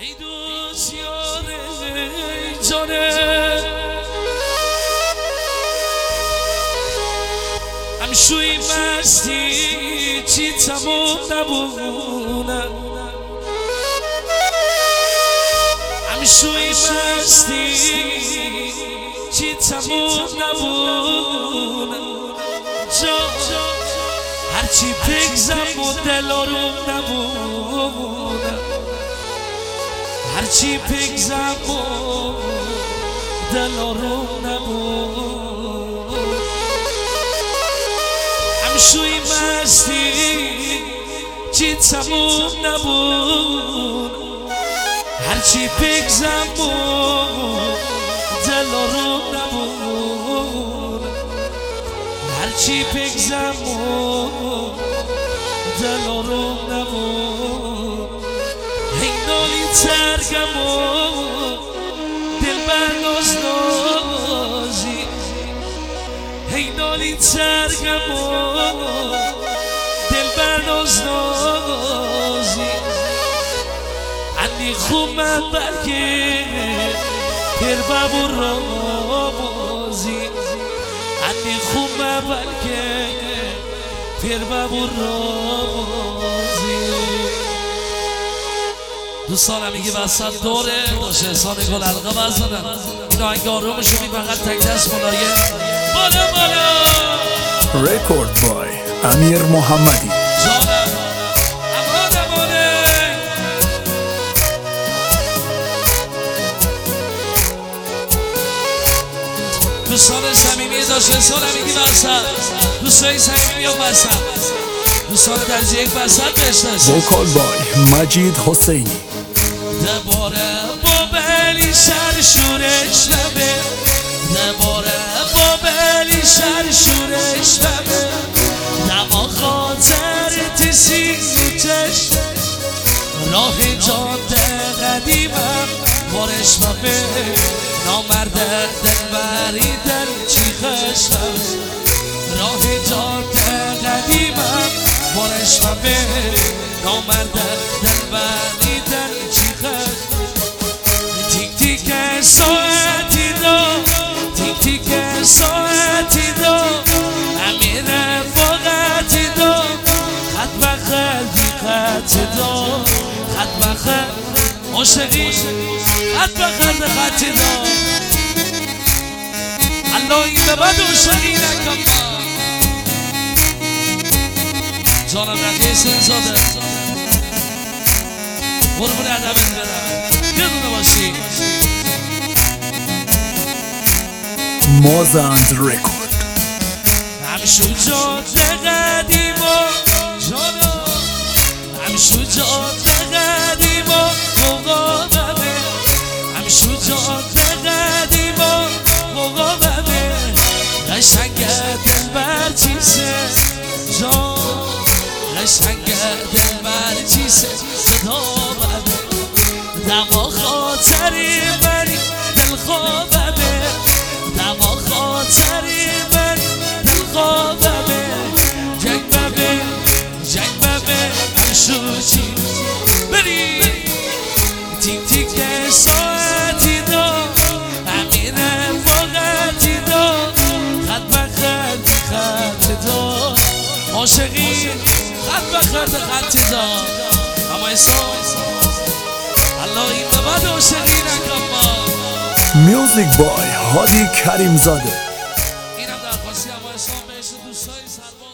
ای دوست یاره جانه همشوی مستی چی تموم نبونه همشوی مستی چی تموم نبونه هرچی بگذم و دلارم نبونه هرچی بگذم و دلارم نبونه همشوی مستی چی تموم نبونه هرچی بگذم و دلارم نبونه هرچی بگذم و دلارم نبونه هی نالی ترگم و دل برداز نازی هی نالی ترگم و دل برداز نازی انی خومم بلکه پر بابو رامازی انی خومم بلکه پر بابو رامازی دوستانم میگه وسط دوره باشه احسان گل حلقه بزنم این آهنگ آرومشو میبقل تک دست ملایم بالا بالا رکورد بای امیر محمدی جانم امان امانه دوستان صمیمی داشته احسان میگه وسط دوستای صمیمی و وسط دوستان درجه یک وسط بشناسید وکال بای مجید حسینی دوباره با بلی سر شورش نبه دوباره با بلی سر شورش نبه دما خاطر تسی چشم راه جاده قدیمم بارش مبه نامرد دلبری در چی خشمم راه جاده قدیمم بارش مبه نامرد دلبری در چی خشمم تیک تیک ساعتی دا تیک تیک ساعتی دا امیر فاقتی دا خط بخل بی خط دا خط بخل عاشقی خط بخل به خطی دا الله این به بد عاشقی نکن جانم رقیه سنزاده قربون ادبت برم یه دونه باشی مازند رکورد همشو جاده قدیم و جانا همشو جاده قدیم و مقابمه همشو جاده قدیم و مقابمه قشنگ دل بر چیزه جان قشنگ دل بر چیزه صدا بده دما خاطری منی دل خوابمه دما خاطری منی دل خوابمه جنگ ببه همشو چی بری تیک تیک ساعتی دا امیر فاقتی دا خط بخط خط دا عاشقی خط بخط خط دا اما احساس الله این به بد عاشقی نکن ما میوزیک بای هادی کریم زاده اینم درخواستی اما احسان بهش دوستای سرباز